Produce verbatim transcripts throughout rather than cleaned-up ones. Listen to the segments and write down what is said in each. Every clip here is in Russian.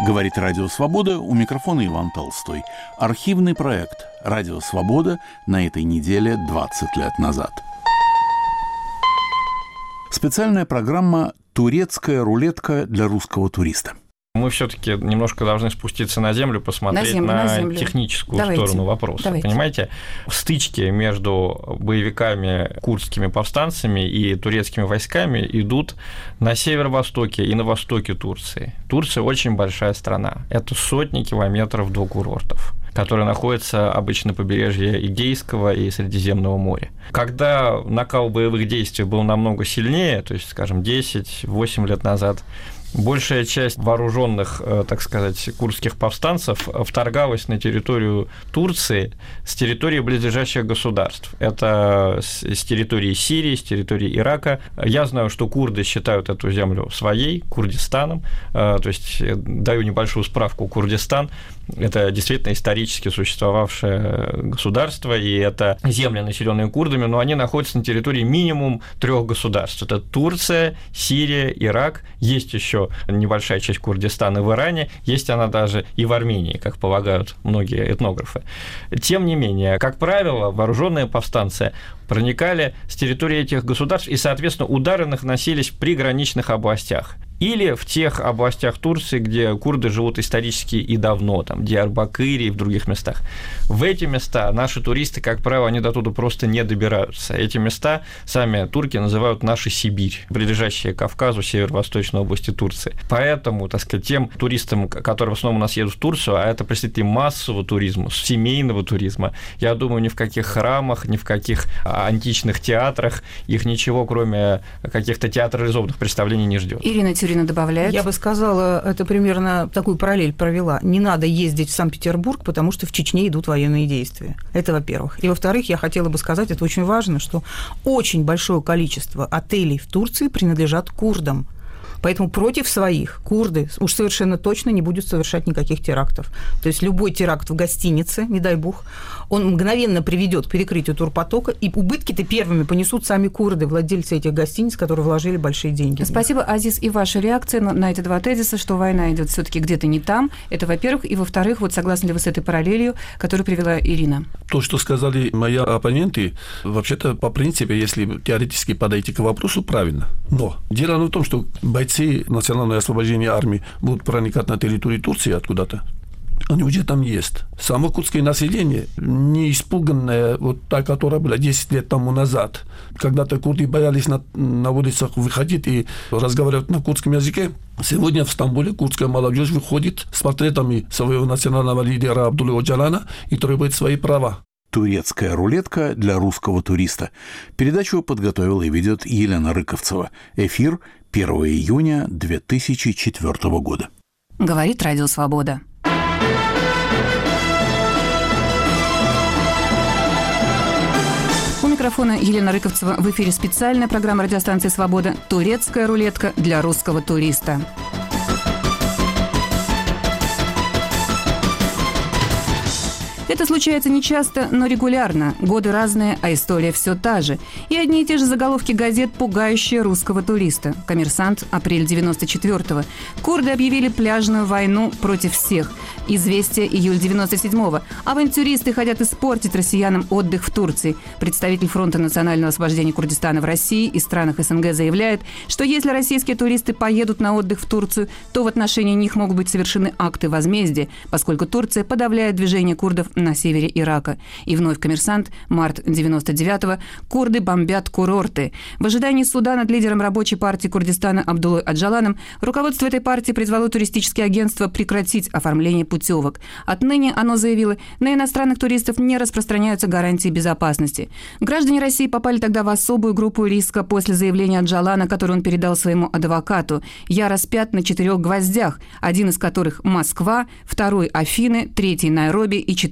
Говорит Радио Свобода, у микрофона Иван Толстой. Архивный проект «Радио Свобода» на этой неделе двадцать лет назад. Специальная программа «Турецкая рулетка для русского туриста». Мы все-таки немножко должны спуститься на землю, посмотреть на, землю, на, на землю. техническую Давайте. сторону вопроса. Давайте. Понимаете, в стычке между боевиками, курдскими повстанцами и турецкими войсками идут на северо-востоке и на востоке Турции. Турция очень большая страна. Это сотни километров до курортов, которые находятся обычно на побережье Эгейского и Средиземного моря. Когда накал боевых действий был намного сильнее, то есть, скажем, десять-восемь лет назад, большая часть вооруженных, так сказать, курдских повстанцев вторгалась на территорию Турции с территории близлежащих государств. Это с территории Сирии, с территории Ирака. Я знаю, что курды считают эту землю своей, Курдистаном. То есть даю небольшую справку: Курдистан – это действительно исторически существовавшее государство, и это земли, населенные курдами, но они находятся на территории минимум трех государств. Это Турция, Сирия, Ирак. Есть еще небольшая часть Курдистана в Иране, есть она даже и в Армении, как полагают многие этнографы. Тем не менее, как правило, вооруженные повстанцы проникали с территории этих государств, и, соответственно, удары наносились в приграничных областях. Или в тех областях Турции, где курды живут исторически и давно, там, Диярбакыре и в других местах. В эти места наши туристы, как правило, они до туда просто не добираются. Эти места сами турки называют «наша Сибирь», прилежащие к Кавказу, северо-восточной области Турции. Поэтому, так сказать, тем туристам, которые в основном у нас едут в Турцию, а это представители массового туризма, семейного туризма, я думаю, ни в каких храмах, ни в каких античных театрах их ничего, кроме каких-то театрализованных представлений, не ждет. Ирина Тюрина добавляет. Я бы сказала, это примерно такую параллель провела. Не надо ездить в Санкт-Петербург, потому что в Чечне идут военные действия. Это во-первых. И во-вторых, я хотела бы сказать, это очень важно, что очень большое количество отелей в Турции принадлежат курдам. Поэтому против своих курды уж совершенно точно не будут совершать никаких терактов. То есть любой теракт в гостинице, не дай бог, он мгновенно приведет к перекрытию турпотока, и убытки-то первыми понесут сами курды, владельцы этих гостиниц, которые вложили большие деньги. Спасибо, Азиз. И ваша реакция на эти два тезиса, что война идет все-таки где-то не там, это, во-первых, и, во-вторых, вот согласны ли вы с этой параллелью, которую привела Ирина? То, что сказали мои оппоненты, вообще-то, по принципу, если теоретически подойти к вопросу, правильно. Но дело в том, что бойцы национального освобождения армии будут проникать на территорию Турции откуда-то. Они уже там есть. Само курдское население, не испуганное, вот та, которая была десять лет тому назад, когда-то курды боялись на, на улицах выходить и разговаривать на курдском языке. Сегодня в Стамбуле курдская молодежь выходит с портретами своего национального лидера Абдуллы Оджалана и требует свои права. «Турецкая рулетка для русского туриста». Передачу подготовила и ведет Елена Рыковцева. Эфир первого июня две тысячи четвёртого года. Говорит Радио Свобода. У микрофона Елена Рыковцева. В эфире специальная программа радиостанции «Свобода» «Турецкая рулетка для русского туриста». Это случается нечасто, но регулярно. Годы разные, а история все та же. И одни и те же заголовки газет, пугающие русского туриста. «Коммерсант», апрель девяносто четвёртого. Курды объявили пляжную войну против всех. «Известия», июль девяносто седьмого. Авантюристы хотят испортить россиянам отдых в Турции. Представитель Фронта национального освобождения Курдистана в России и странах СНГ заявляет, что если российские туристы поедут на отдых в Турцию, то в отношении них могут быть совершены акты возмездия, поскольку Турция подавляет движение курдов на севере Ирака. И вновь «Коммерсант», март девяносто девятого. Курды бомбят курорты. В ожидании суда над лидером рабочей партии Курдистана Абдуллой Оджаланом руководство этой партии призвало туристические агентства прекратить оформление путевок. Отныне оно заявило, на иностранных туристов не распространяются гарантии безопасности. Граждане России попали тогда в особую группу риска после заявления Оджалана, которое он передал своему адвокату. «Я распят на четырех гвоздях», один из которых Москва, второй Афины, третий Найроби и четвертый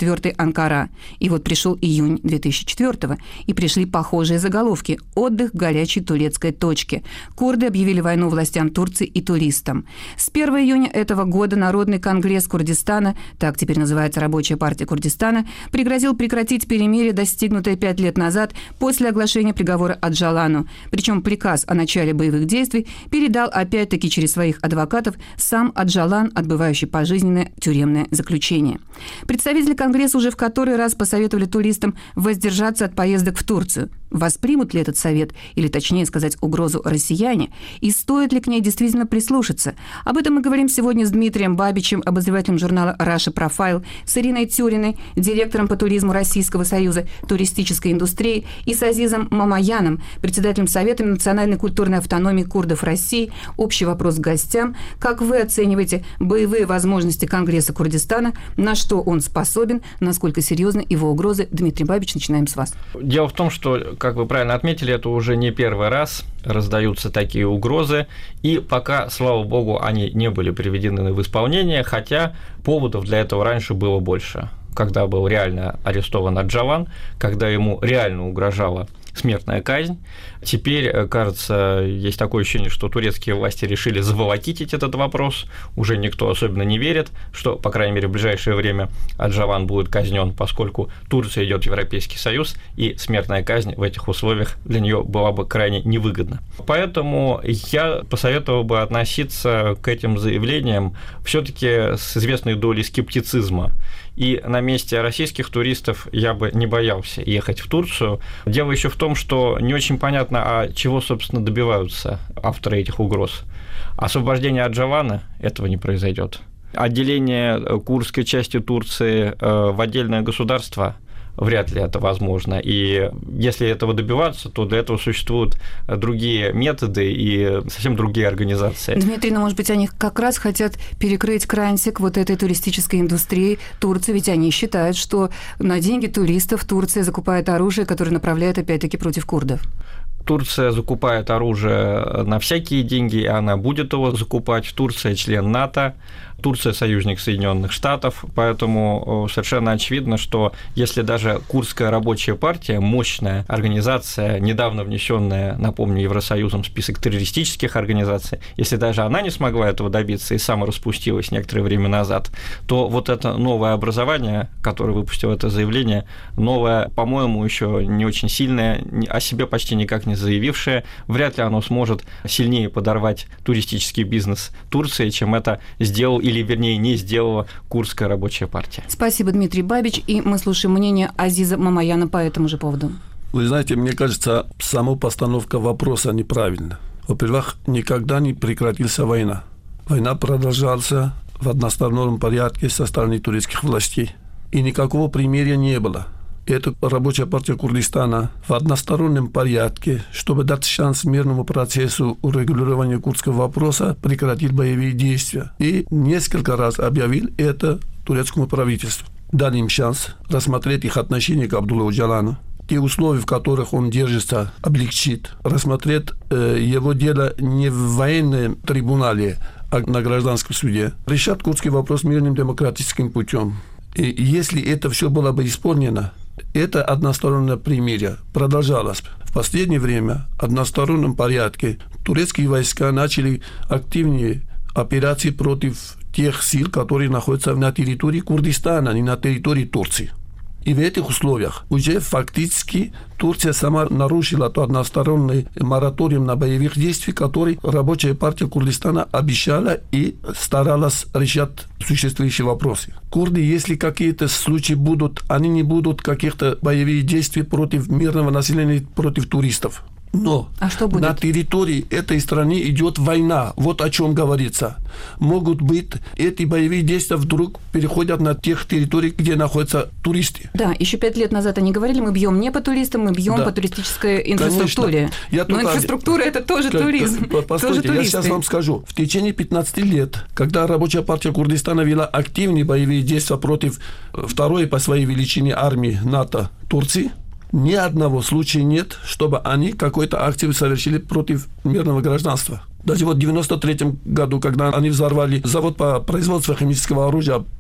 четвёртый Анкара. И вот пришел июнь две тысячи четвёртого, и пришли похожие заголовки: «Отдых в горячей турецкой точке». Курды объявили войну властям Турции и туристам. С первого июня этого года Народный конгресс Курдистана, так теперь называется Рабочая партия Курдистана, пригрозил прекратить перемирие, достигнутое пять лет назад после оглашения приговора Аджалану. Причем приказ о начале боевых действий передал опять-таки через своих адвокатов сам Аджалан, отбывающий пожизненное тюремное заключение. Представители Конгресса уже в который раз посоветовали туристам воздержаться от поездок в Турцию. Воспримут ли этот совет, или точнее сказать угрозу, россияне, и стоит ли к ней действительно прислушаться? Об этом мы говорим сегодня с Дмитрием Бабичем, обозревателем журнала Russia Profile, с Ириной Тюриной, директором по туризму Российского союза туристической индустрии, и с Азизом Мамаяном, председателем Совета национальной культурной автономии курдов России. Общий вопрос к гостям: как вы оцениваете боевые возможности Конгресса Курдистана, на что он способен, насколько серьезны его угрозы? Дмитрий Бабич, начинаем с вас. Дело в том, что, как вы правильно отметили, это уже не первый раз раздаются такие угрозы, и пока, слава богу, они не были приведены в исполнение, хотя поводов для этого раньше было больше. Когда был реально арестован Аджалан, когда ему реально угрожала смертная казнь. Теперь, кажется, есть такое ощущение, что турецкие власти решили заволокитить этот вопрос. Уже никто особенно не верит, что, по крайней мере, в ближайшее время Аджалан будет казнен, поскольку Турция идет в Европейский Союз, и смертная казнь в этих условиях для нее была бы крайне невыгодна. Поэтому я посоветовал бы относиться к этим заявлениям все-таки с известной долей скептицизма. И на месте российских туристов я бы не боялся ехать в Турцию. Дело еще в том, что не очень понятно, а чего, собственно, добиваются авторы этих угроз. Освобождение Аджалана – этого не произойдет. Отделение курдской части Турции в отдельное государство – вряд ли это возможно. И если этого добиваться, то для этого существуют другие методы и совсем другие организации. Дмитрий, ну, может быть, они как раз хотят перекрыть крантик вот этой туристической индустрии Турции, ведь они считают, что на деньги туристов Турция закупает оружие, которое направляет опять-таки против курдов. Турция закупает оружие на всякие деньги, и она будет его закупать. Турция – член НАТО, Турция – союзник Соединенных Штатов, поэтому совершенно очевидно, что если даже Курдская рабочая партия, мощная организация, недавно внесенная, напомню, Евросоюзом в список террористических организаций, если даже она не смогла этого добиться и самораспустилась некоторое время назад, то вот это новое образование, которое выпустило это заявление, новое, по-моему, еще не очень сильное, о себе почти никак не заявившее, вряд ли оно сможет сильнее подорвать туристический бизнес Турции, чем это сделал или, вернее, не сделала Курдская рабочая партия. Спасибо, Дмитрий Бабич. И мы слушаем мнение Азиза Мамаяна по этому же поводу. Вы знаете, мне кажется, сама постановка вопроса неправильна. Во-первых, никогда не прекратилась война. Война продолжалась в одностороннем порядке со стороны турецких властей. И никакого примирия не было. Эта рабочая партия Курдистана в одностороннем порядке, чтобы дать шанс мирному процессу урегулирования курдского вопроса, прекратил боевые действия. И несколько раз объявил это турецкому правительству. Дал им шанс рассмотреть их отношение к Абдуллаху Оджалану. Те условия, в которых он держится, облегчит. Рассмотреть э, его дело не в военном трибунале, а на гражданском суде. Решат курдский вопрос мирным демократическим путем. И если это все было бы исполнено, это одностороннее примирие продолжалось. В последнее время в одностороннем порядке турецкие войска начали активнее операции против тех сил, которые находятся на территории Курдистана, а не на территории Турции. И в этих условиях уже фактически Турция сама нарушила тот односторонний мораториум на боевых действий, который рабочая партия Курдистана обещала и старалась решать существующие вопросы. Курды, если какие-то случаи будут, они не будут каких-то боевых действий против мирного населения, против туристов. Но а что будет? На территории этой страны идет война. Вот о чем говорится. Могут быть эти боевые действия вдруг переходят на тех территорий, где находятся туристы. Да, еще пять лет назад они говорили, мы бьем не по туристам, мы бьем да. по туристической инфраструктуре. Я Но только... инфраструктура это тоже как, туризм. Постойте, тоже я сейчас вам скажу. В течение пятнадцати лет, когда рабочая партия Курдистана вела активные боевые действия против второй по своей величине армии НАТО Турции, ни одного случая нет, чтобы они какой-то акцию совершили против мирного гражданства. Даже вот в девяносто третьем году, когда они взорвали завод по производству химического оружия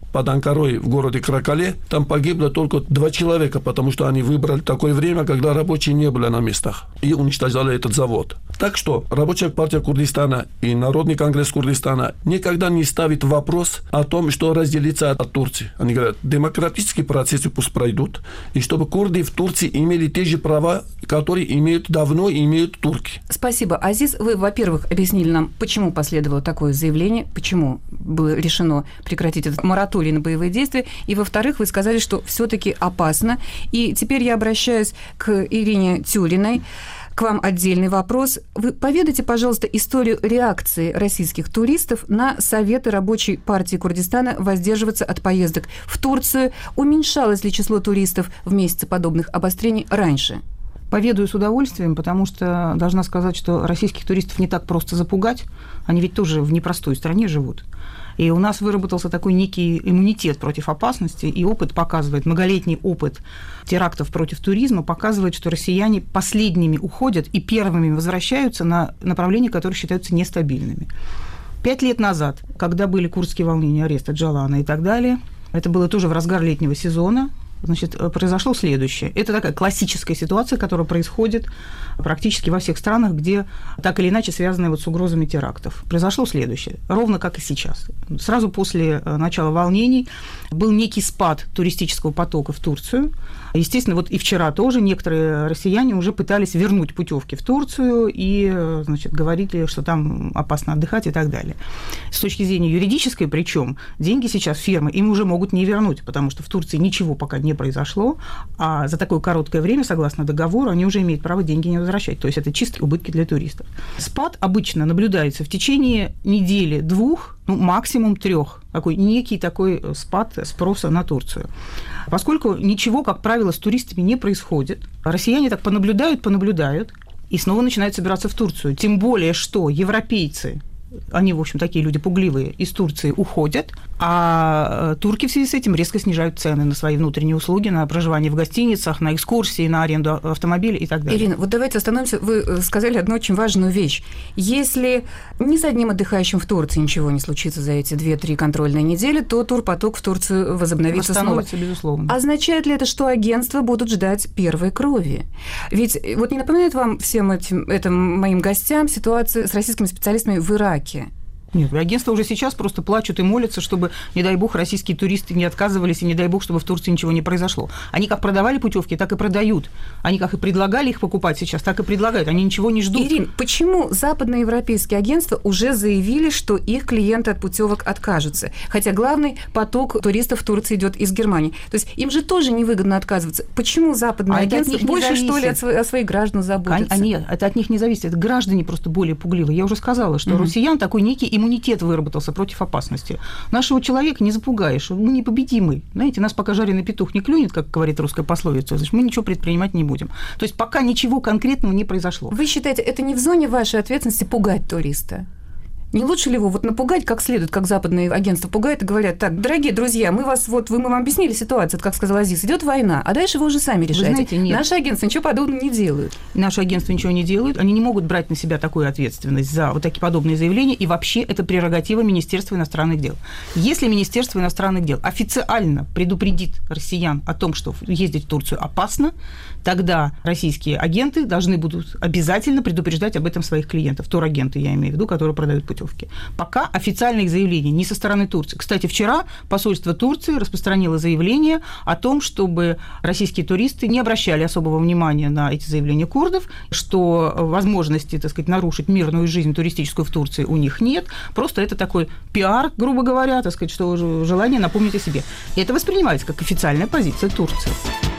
под Анкарой в городе Кракале, там погибло только два человека, потому что они выбрали такое время, когда рабочие не были на местах, и уничтожали этот завод. Так что Рабочая партия Курдистана и Народный конгресс Курдистана никогда не ставит вопрос о том, что разделиться от Турции. Они говорят, демократические процессы пусть пройдут, и чтобы курды в Турции имели те же права, которые имеют давно и имеют турки. Спасибо. Азиз, вы, во-первых, объяснили нам, почему последовало такое заявление, почему было решено прекратить этот мораторий на боевые действия, и, во-вторых, вы сказали, что все-таки опасно. И теперь я обращаюсь к Ирине Тюриной. К вам отдельный вопрос. Вы поведайте, пожалуйста, историю реакции российских туристов на советы Рабочей партии Курдистана воздерживаться от поездок в Турцию. Уменьшалось ли число туристов в месяцы подобных обострений раньше? Поведаю с удовольствием, потому что должна сказать, что российских туристов не так просто запугать. Они ведь тоже в непростой стране живут. И у нас выработался такой некий иммунитет против опасности, и опыт показывает, многолетний опыт терактов против туризма показывает, что россияне последними уходят и первыми возвращаются на направления, которые считаются нестабильными. Пять лет назад, когда были курдские волнения, арест Джалана и так далее, это было тоже в разгар летнего сезона, значит, произошло следующее. Это такая классическая ситуация, которая происходит практически во всех странах, где так или иначе связаны вот с угрозами терактов. Произошло следующее, ровно как и сейчас. Сразу после начала волнений был некий спад туристического потока в Турцию. Естественно, вот и вчера тоже некоторые россияне уже пытались вернуть путевки в Турцию и, значит, говорили, что там опасно отдыхать и так далее. С точки зрения юридической, причем деньги сейчас фирмы им уже могут не вернуть, потому что в Турции ничего пока не произошло, а за такое короткое время, согласно договору, они уже имеют право деньги не возвращать. То есть это чистые убытки для туристов. Спад обычно наблюдается в течение недели, двух, ну, максимум трех. Такой некий такой спад спроса на Турцию. Поскольку ничего, как правило, с туристами не происходит, россияне так понаблюдают, понаблюдают, и снова начинают собираться в Турцию. Тем более, что европейцы, они, в общем, такие люди пугливые, из Турции уходят, а турки в связи с этим резко снижают цены на свои внутренние услуги, на проживание в гостиницах, на экскурсии, на аренду автомобиля и так далее. Ирина, вот давайте остановимся. Вы сказали одну очень важную вещь. Если ни с одним отдыхающим в Турции ничего не случится за эти две-три контрольные недели, то турпоток в Турцию возобновится снова. Безусловно. Означает ли это, что агентства будут ждать первой крови? Ведь вот не напоминает вам всем этим, этим моим гостям ситуацию с российскими специалистами в Ираке? Нет, агентства уже сейчас просто плачут и молятся, чтобы, не дай бог, российские туристы не отказывались, и не дай бог, чтобы в Турции ничего не произошло. Они как продавали путевки, так и продают. Они как и предлагали их покупать сейчас, так и предлагают. Они ничего не ждут. Ирин, почему западноевропейские агентства уже заявили, что их клиенты от путевок откажутся? Хотя главный поток туристов в Турции идет из Германии. То есть им же тоже невыгодно отказываться. Почему западные а агентства больше, что ли, о своих гражданах заботятся? А, нет, это от них не зависит. Это граждане просто более пугливые. Я уже сказала, что у россиян такой некий иммунитет выработался против опасности. Нашего человека не запугаешь, мы непобедимы. Знаете, нас пока жареный петух не клюнет, как говорит русская пословица, значит, мы ничего предпринимать не будем. То есть пока ничего конкретного не произошло. Вы считаете, это не в зоне вашей ответственности пугать туриста? Не лучше ли его вот напугать как следует, как западные агентства пугают и говорят: так, дорогие друзья, мы вас вот, вы, мы вам объяснили ситуацию, как сказал Азиз, идет война, а дальше вы уже сами решаете. Вы знаете, нет. Наши агентства ничего подобного не делают. Наши агентства ничего не делают, они не могут брать на себя такую ответственность за вот такие подобные заявления, и вообще это прерогатива Министерства иностранных дел. Если Министерство иностранных дел официально предупредит россиян о том, что ездить в Турцию опасно, тогда российские агенты должны будут обязательно предупреждать об этом своих клиентов, турагенты, я имею в виду, которые продают путевки. Пока официальных заявлений не со стороны Турции. Кстати, вчера посольство Турции распространило заявление о том, чтобы российские туристы не обращали особого внимания на эти заявления курдов, что возможности, так сказать, нарушить мирную жизнь туристическую в Турции у них нет. Просто это такой пиар, грубо говоря, так сказать, что желание напомнить о себе. И это воспринимается как официальная позиция Турции.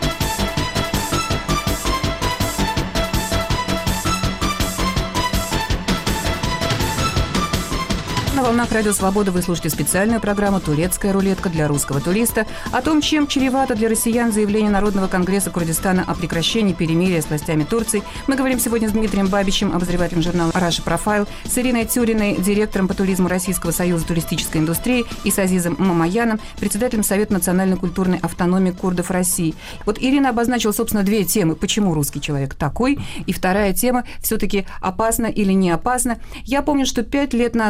На волнах Радио Свобода вы слушаете специальную программу «Турецкая рулетка» для русского туриста о том, чем чревато для россиян заявление Народного конгресса Курдистана о прекращении перемирия с властями Турции. Мы говорим сегодня с Дмитрием Бабичем, обозревателем журнала «Раша Профайл», с Ириной Тюриной, директором по туризму Российского союза туристической индустрии, и с Азизом Мамаяном, председателем Совета национальной культурной автономии курдов России. Вот Ирина обозначила, собственно, две темы. Почему русский человек такой? И вторая тема, все-таки опасно или не опасно. Я помню, что пять лет назад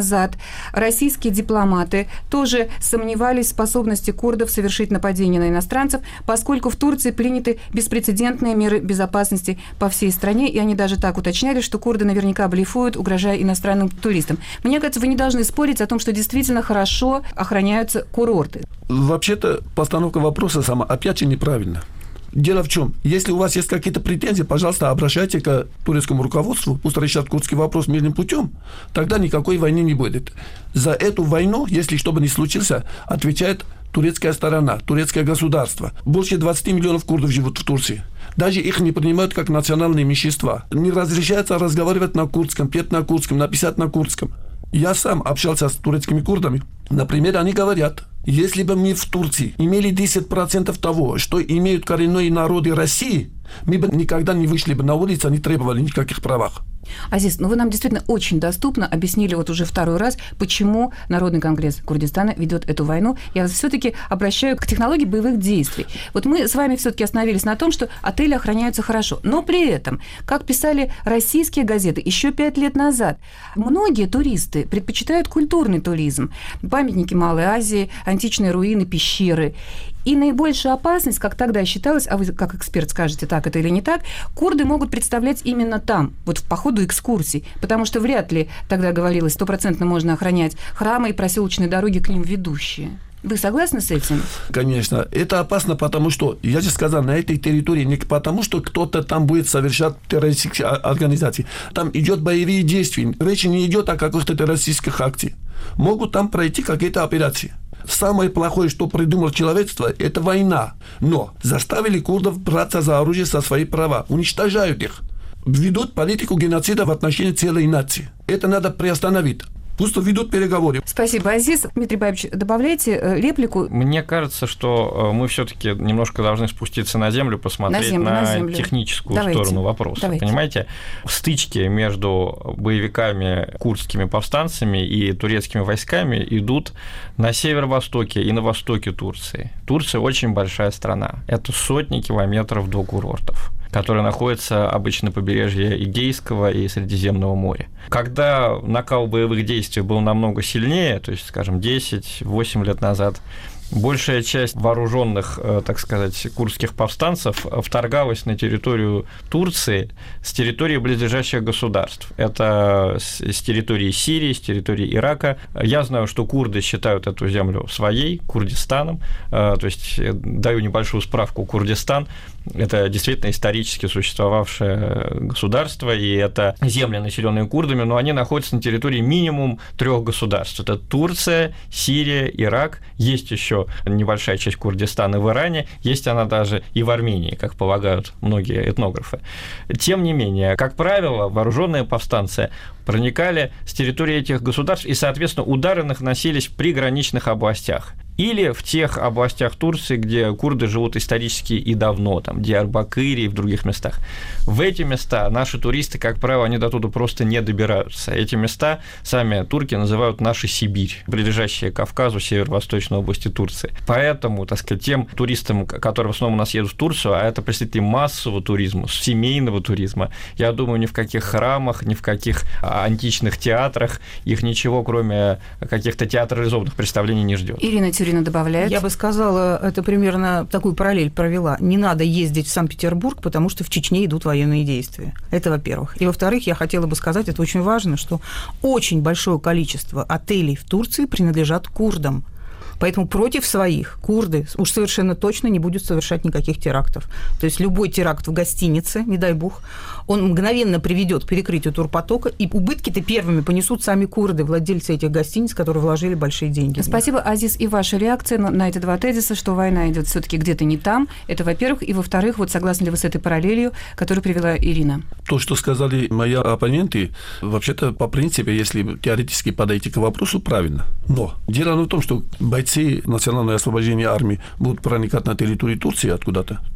российские дипломаты тоже сомневались в способности курдов совершить нападение на иностранцев, поскольку в Турции приняты беспрецедентные меры безопасности по всей стране, и они даже так уточняли, что курды наверняка блефуют, угрожая иностранным туристам. Мне кажется, вы не должны спорить о том, что действительно хорошо охраняются курорты. Вообще-то постановка вопроса сама опять же неправильна. Дело в чем? Если у вас есть какие-то претензии, пожалуйста, обращайтесь к турецкому руководству, пусть решат курдский вопрос мирным путем, тогда никакой войны не будет. За эту войну, если что бы ни случилось, отвечает турецкая сторона, турецкое государство. Больше двадцать миллионов курдов живут в Турции. Даже их не принимают как национальные меньшинства. Не разрешается разговаривать на курдском, петь на курдском, написать на курдском. Я сам общался с турецкими курдами. Например, они говорят, если бы мы в Турции имели десять процентов того, что имеют коренные народы России, мы бы никогда не вышли бы на улицу, не требовали никаких правах. Азиз, ну вы нам действительно очень доступно объяснили вот уже второй раз, почему Народный конгресс Курдистана ведет эту войну. Я вас все-таки обращаю к технологии боевых действий. Вот мы с вами все-таки остановились на том, что отели охраняются хорошо, но при этом, как писали российские газеты еще пять лет назад, многие туристы предпочитают культурный туризм, памятники Малой Азии, античные руины, пещеры. И наибольшую опасность, как тогда считалось, а вы как эксперт скажете, так это или не так, курды могут представлять именно там, вот в по ходу экскурсий, потому что вряд ли тогда говорилось, стопроцентно можно охранять храмы и проселочные дороги к ним ведущие. Вы согласны с этим? Конечно. Это опасно, потому что, я же сказал, на этой территории не потому, что кто-то там будет совершать террористические организации. Там идет боевые действия. Речь не идет о каких-то террористических акциях. Могут там пройти какие-то операции. Самое плохое, что придумало человечество, это война. Но заставили курдов браться за оружие со свои права. Уничтожают их. Ведут политику геноцида в отношении целой нации. Это надо приостановить. Пусть ведут переговоры. Спасибо, Азиз. Дмитрий Бабич, добавляйте реплику. Мне кажется, что мы все-таки немножко должны спуститься на землю, посмотреть на, землю, на, на землю. техническую Давайте. сторону вопроса. Давайте. Понимаете, стычки между боевиками, курдскими повстанцами и турецкими войсками идут на северо-востоке и на востоке Турции. Турция очень большая страна. Это сотни километров до курортов, которые находятся обычно на побережье Эгейского и Средиземного моря. Когда накал боевых действий был намного сильнее, то есть, скажем, десять-восемь лет назад, большая часть вооруженных, так сказать, курдских повстанцев вторгалась на территорию Турции с территории близлежащих государств. Это с территории Сирии, с территории Ирака. Я знаю, что курды считают эту землю своей, Курдистаном. То есть даю небольшую справку. Курдистан – это действительно исторически существовавшее государство, и это земли, населенные курдами, но они находятся на территории минимум трех государств. Это Турция, Сирия, Ирак. Есть еще небольшая часть Курдистана в Иране, есть она даже и в Армении, как полагают многие этнографы. Тем не менее, как правило, вооруженные повстанцы проникали с территории этих государств, и, соответственно, удары наносились в приграничных областях. Или в тех областях Турции, где курды живут исторически и давно, там, Диярбакыре и в других местах. В эти места наши туристы, как правило, они до туда просто не добираются. Эти места сами турки называют «наша Сибирь», ближайшие к Кавказу, северо-восточной области Турции. Поэтому, так сказать, тем туристам, которые в основном у нас едут в Турцию, а это представители массового туризма, семейного туризма, я думаю, ни в каких храмах, ни в каких античных театрах их ничего, кроме каких-то театрализованных представлений, не ждет. Ирина Тюрина добавляет. Я бы сказала, это примерно такую параллель провела. Не надо ездить в Санкт-Петербург, потому что в Чечне идут военные действия. Это во-первых. И во-вторых, я хотела бы сказать, это очень важно, что очень большое количество отелей в Турции принадлежат курдам. Поэтому против своих курды уж совершенно точно не будут совершать никаких терактов. То есть любой теракт в гостинице, не дай бог, он мгновенно приведет к перекрытию турпотока, и убытки-то первыми понесут сами курды, владельцы этих гостиниц, которые вложили большие деньги. Спасибо, Азиз, и ваша реакция на эти два тезиса, что война идет все-таки где-то не там. Это, во-первых, и во-вторых, вот согласны ли вы с этой параллелью, которую привела Ирина? То, что сказали мои оппоненты, вообще-то по принципу, если теоретически подойти к вопросу, правильно. Но дело в том, что бойцы национального освобождения армии будут проникать на территорию Турции откуда-то.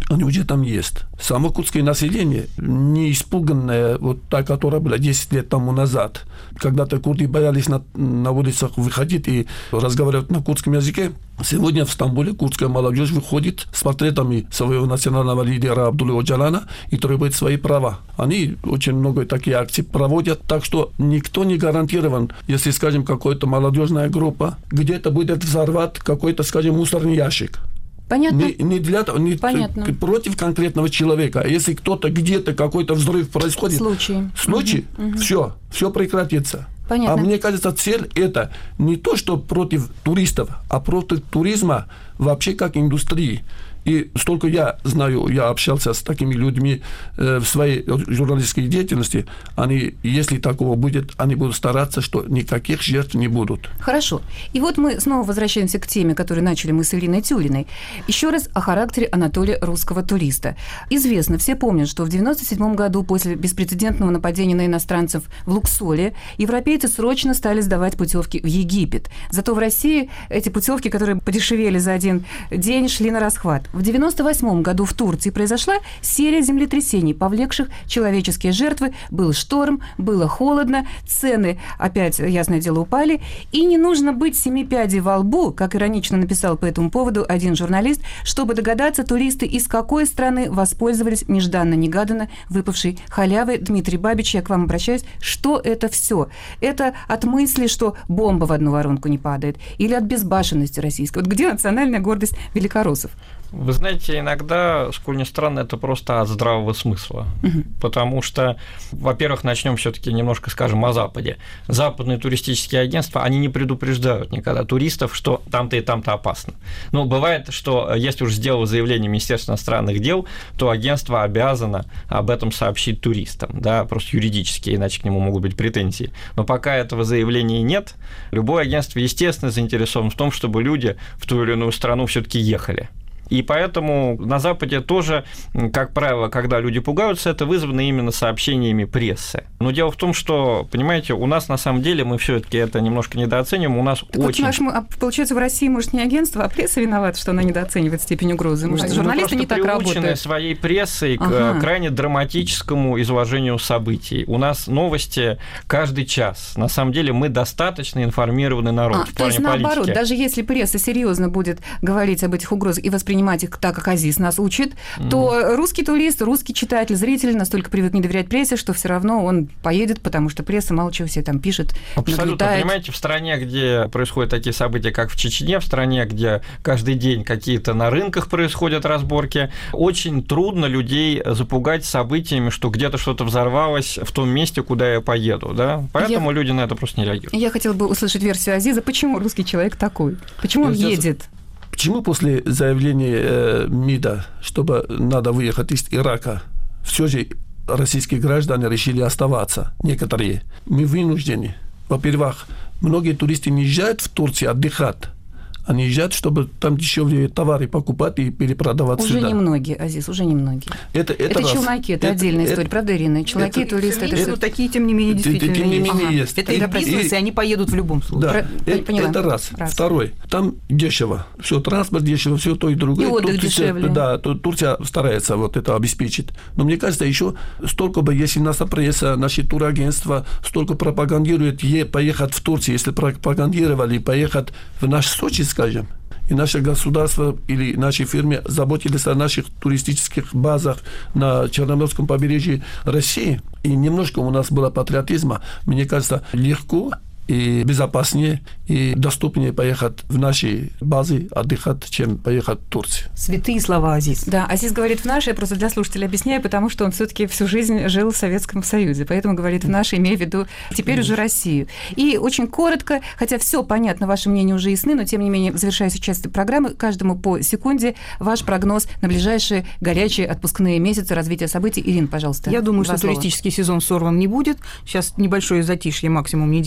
они уже там есть. Само курдское население, не испуганное, вот та, которая была десять лет тому назад, когда-то курды боялись на, на улицах выходить и разговаривать на курдском языке, сегодня в Стамбуле курдская молодежь выходит с портретами своего национального лидера Абдуллы Оджалана и требует свои права. Они очень много такие акции проводят, так что никто не гарантирован, если, скажем, какая-то молодежная группа где-то будет взорвать какой-то, скажем, мусорный ящик. Понятно. Не, не для того, не Понятно. против конкретного человека. А если кто-то где-то какой-то взрыв происходит, случай, случай, угу, угу. все, все прекратится. Понятно. А мне кажется, цель это не то, что против туристов, а против туризма вообще как индустрии. И столько я знаю, я общался с такими людьми э, в своей журналистской деятельности, они, если такого будет, они будут стараться, что никаких жертв не будут. Хорошо. И вот мы снова возвращаемся к теме, которую начали мы с Ириной Тюлиной. Еще раз о характере Анатолия русского туриста. Известно, все помнят, что в девяносто седьмом году после беспрецедентного нападения на иностранцев в Луксоле европейцы срочно стали сдавать путевки в Египет. Зато в России эти путевки, которые подешевели за один день, шли на расхват. В девяносто восьмом году в Турции произошла серия землетрясений, повлекших человеческие жертвы. Был шторм, было холодно, цены опять, ясное дело, упали. И не нужно быть семи пядей во лбу, как иронично написал по этому поводу один журналист, чтобы догадаться, туристы из какой страны воспользовались нежданно-негаданно выпавшей халявой. Дмитрий Бабич, я к вам обращаюсь. Что это все? Это от мысли, что бомба в одну воронку не падает? Или от безбашенности российской? Вот где национальная гордость великороссов? Вы знаете, иногда, сколь ни странно, это просто от здравого смысла. Угу. Потому что, во-первых, начнем все-таки немножко, скажем, о Западе. Западные туристические агентства, они не предупреждают никогда туристов, что там-то и там-то опасно. Но бывает, что если уж сделало заявление Министерства иностранных дел, то агентство обязано об этом сообщить туристам, да, просто юридически, иначе к нему могут быть претензии. Но пока этого заявления нет, любое агентство, естественно, заинтересовано в том, чтобы люди в ту или иную страну все-таки ехали. И поэтому на Западе тоже, как правило, когда люди пугаются, это вызвано именно сообщениями прессы. Но дело в том, что, понимаете, у нас на самом деле, мы все-таки это немножко недооцениваем, у нас так очень... Вот, наш, получается, в России, может, не агентство, а пресса виновата, что она недооценивает степень угрозы. Может, ну, журналисты не так работают. Своей прессой ага. к крайне драматическому изложению событий. У нас новости каждый час. На самом деле мы достаточно информированный народ а, в плане то есть, наоборот, политики. Даже если пресса серьезно будет говорить об этих угрозах и воспринимать принимать их так, как Азиз нас учит, mm. то русский турист, русский читатель, зритель настолько привык не доверять прессе, что все равно он поедет, потому что пресса мало чего себе там пишет, абсолютно. Нагнетает. Понимаете, в стране, где происходят такие события, как в Чечне, в стране, где каждый день какие-то на рынках происходят разборки, очень трудно людей запугать событиями, что где-то что-то взорвалось в том месте, куда я поеду. Да? Поэтому я... люди на это просто не реагируют. Я хотела бы услышать версию Азиза, почему русский человек такой? Почему он Сейчас... едет? Почему после заявления э, МИДа, чтобы надо выехать из Ирака, все же российские граждане решили оставаться, некоторые? Мы вынуждены. Во-первых, многие туристы не езжают в Турцию отдыхать. Они езжают, чтобы там дешевле товары покупать и перепродавать уже сюда. Уже немногие, Азиз, уже немногие. Это, это, это челноки, это, это отдельная это, история, правда, Ирина? Челноки, это, туристы, это, это все... такие, тем не менее, действительно тем не есть. менее Ага. есть. Это их бизнес, и они поедут в любом случае. Да, Про... это, это раз. раз. Второй, там дешево. Все, транспорт дешево, все то и другое. И отдых Турция, дешевле. Да, Турция старается вот это обеспечить. Но мне кажется, еще столько бы, если наша пресса, наши турагентства столько пропагандируют, е, поехать в Турцию, если пропагандировали, поехать в наш Сочи, скажем, и наше государство или наши фирмы заботились о наших туристических базах на Черноморском побережье России, и немножко у нас было патриотизма, мне кажется, легко и безопаснее, и доступнее поехать в наши базы отдыхать, чем поехать в Турцию. Святые слова, Азиз. Да, Азиз говорит в нашей, я просто для слушателей объясняю, потому что он все-таки всю жизнь жил в Советском Союзе, поэтому говорит в нашей, имея в виду теперь уже Россию. И очень коротко, хотя все понятно, ваши мнения уже ясны, но тем не менее, в завершающей части программы, каждому по секунде ваш прогноз на ближайшие горячие отпускные месяцы развития событий. Ирина, пожалуйста. Я думаю, что слова. туристический сезон сорван не будет. Сейчас небольшое затишье, максимум неделька-две.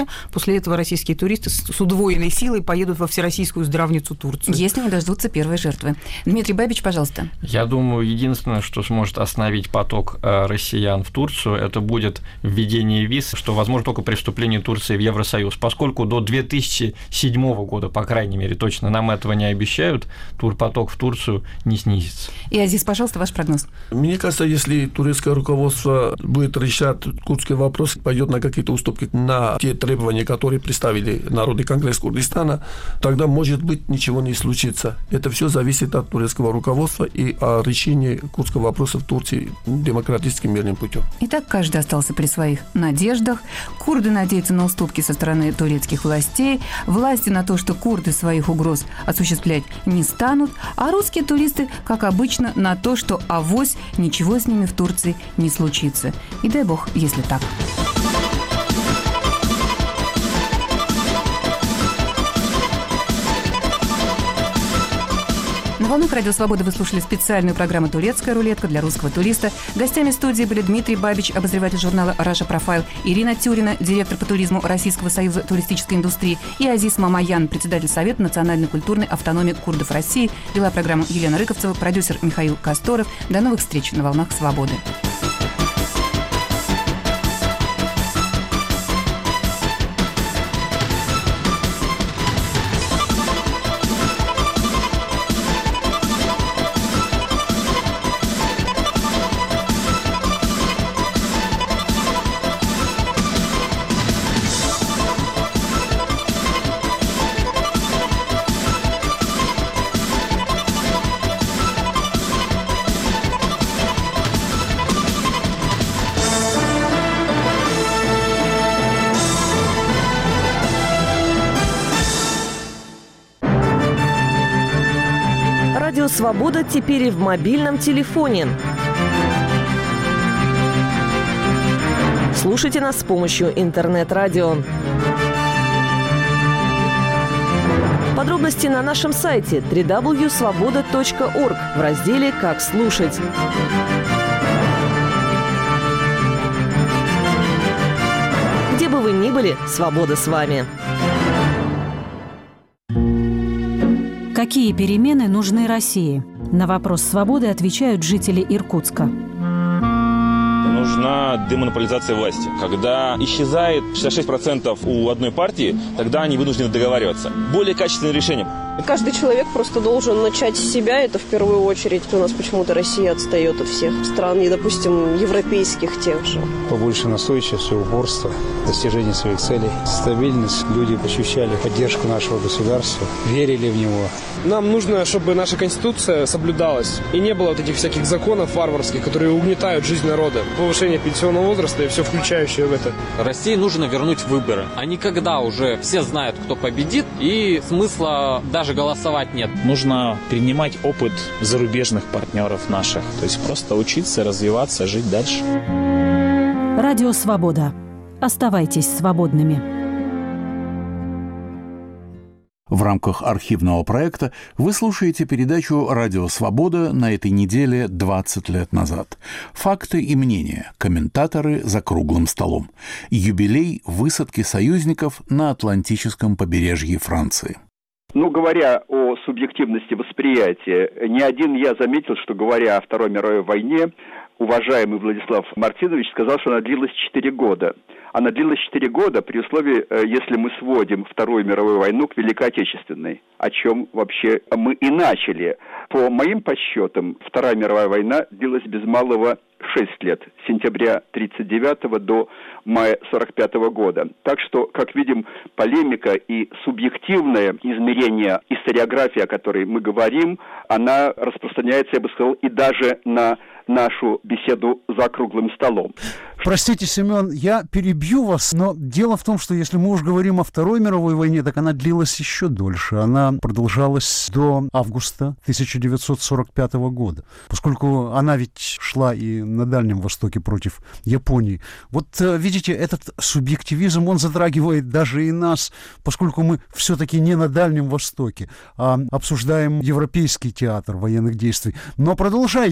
сентября. После этого российские туристы с удвоенной силой поедут во всероссийскую здравницу Турцию. Если не дождутся первой жертвы. Дмитрий Бабич, пожалуйста. Я думаю, единственное, что сможет остановить поток россиян в Турцию, это будет введение виз, что возможно только при вступлении Турции в Евросоюз. Поскольку до две тысячи седьмого года, по крайней мере, точно нам этого не обещают, турпоток в Турцию не снизится. И, Азиз, пожалуйста, ваш прогноз. Мне кажется, если турецкое руководство будет решать курдский вопрос, пойдет на какие-то уступки, на те требования, которые представили Народный конгресс Курдистана, тогда, может быть, ничего не случится. Это все зависит от турецкого руководства и о решении курдского вопроса в Турции демократическим мирным путем. Итак, каждый остался при своих надеждах. Курды надеются на уступки со стороны турецких властей, власти на то, что курды своих угроз осуществлять не станут, а русские туристы, как обычно, на то, что авось ничего с ними в Турции не случится. И дай бог, если так. На волнах Радио Свобода вы слушали специальную программу «Турецкая рулетка» для русского туриста. Гостями студии были Дмитрий Бабич, обозреватель журнала «Раша Профайл», Ирина Тюрина, директор по туризму Российского союза туристической индустрии, и Азиз Мамаян, председатель Совета национальной культурной автономии курдов России. Вела программу Елена Рыковцева, продюсер Михаил Касторов. До новых встреч на волнах Свободы. «Свобода» теперь и в мобильном телефоне. Слушайте нас с помощью интернет-радио. Подробности на нашем сайте дабл ю дабл ю дабл ю точка свобода точка орг в разделе «Как слушать». Где бы вы ни были, свобода с вами. Какие перемены нужны России? На вопрос «Свободы» отвечают жители Иркутска. Нужна демонополизация власти. Когда исчезает шестьдесят шесть процентов у одной партии, тогда они вынуждены договариваться. Более качественное решение. Каждый человек просто должен начать с себя, это в первую очередь. У нас почему-то Россия отстает от всех стран, и, допустим, европейских тех же. Побольше настойчивости, упорства, достижения своих целей, стабильность. Люди ощущали поддержку нашего государства, верили в него. Нам нужно, чтобы наша Конституция соблюдалась, и не было вот этих всяких законов варварских, которые угнетают жизнь народа. Повышение пенсионного возраста и все включающее в это. России нужно вернуть выборы. А не когда уже все знают, кто победит, и смысла даже голосовать нет. Нужно перенимать опыт зарубежных партнеров наших. То есть просто учиться, развиваться, жить дальше. Радио «Свобода». Оставайтесь свободными. В рамках архивного проекта вы слушаете передачу «Радио Свобода» на этой неделе двадцать лет назад. Факты и мнения. Комментаторы за круглым столом. Юбилей высадки союзников на Атлантическом побережье Франции. Ну, говоря о субъективности восприятия, не один я заметил, что, говоря о Второй мировой войне, уважаемый Владислав Мартинович сказал, что она длилась четыре года. Она длилась четыре года при условии, если мы сводим Вторую мировую войну к Великой Отечественной, о чем вообще мы и начали. По моим подсчетам, Вторая мировая война длилась без малого шесть лет, с сентября тридцать девятого до мая сорок пятого года. Так что, как видим, полемика и субъективное измерение историографии, о которой мы говорим, она распространяется, я бы сказал, и даже на нашу беседу за круглым столом. Простите, Семен, я перебью вас, но дело в том, что если мы уж говорим о Второй мировой войне, так она длилась еще дольше. Она продолжалась до августа тысяча девятьсот сорок пятого года, поскольку она ведь шла и на Дальнем Востоке против Японии. Вот, видите, этот субъективизм, он затрагивает даже и нас, поскольку мы все-таки не на Дальнем Востоке, а обсуждаем европейский театр военных действий. Но продолжайте.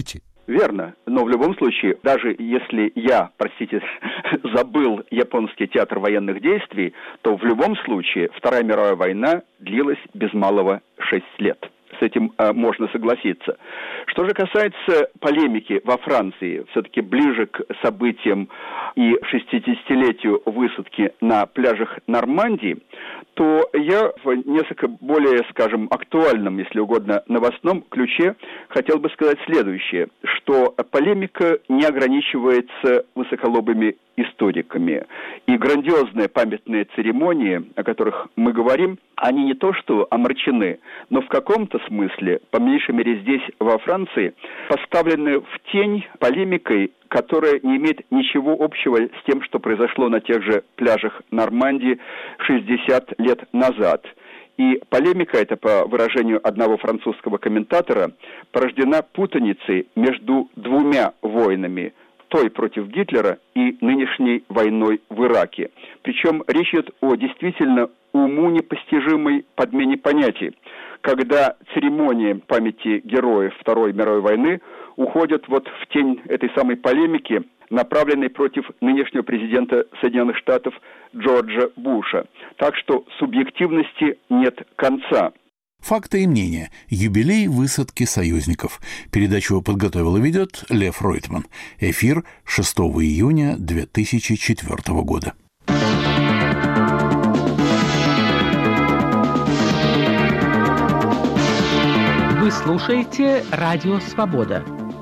верно. Но в любом случае, даже если я, простите, забыл японский театр военных действий, то в любом случае Вторая мировая война длилась без малого шесть лет. С этим э, можно согласиться. Что же касается полемики во Франции, все-таки ближе к событиям и шестидесятилетию высадки на пляжах Нормандии, то я в несколько более, скажем, актуальном, если угодно, новостном ключе хотел бы сказать следующее, что полемика не ограничивается высоколобыми историками. И грандиозные памятные церемонии, о которых мы говорим, они не то что омрачены, но в каком-то смысле, по меньшей мере здесь, во Франции, поставлены в тень полемикой, которая не имеет ничего общего с тем, что произошло на тех же пляжах Нормандии шестьдесят лет назад. И полемика эта, по выражению одного французского комментатора, порождена путаницей между двумя войнами – той против Гитлера и нынешней войной в Ираке. Причем речь идет о действительно уму непостижимой подмене понятий, когда церемонии памяти героев Второй мировой войны уходят вот в тень этой самой полемики, направленной против нынешнего президента Соединенных Штатов Джорджа Буша. Так что субъективности нет конца. Факты и мнения. Юбилей высадки союзников. Передачу подготовил и ведет Лев Ройтман. Эфир шестого июня две тысячи четвёртого года. Вы слушаете «Радио Свобода».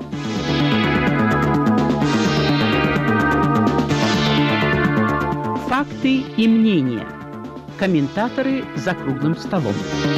Факты и мнения. Комментаторы за круглым столом.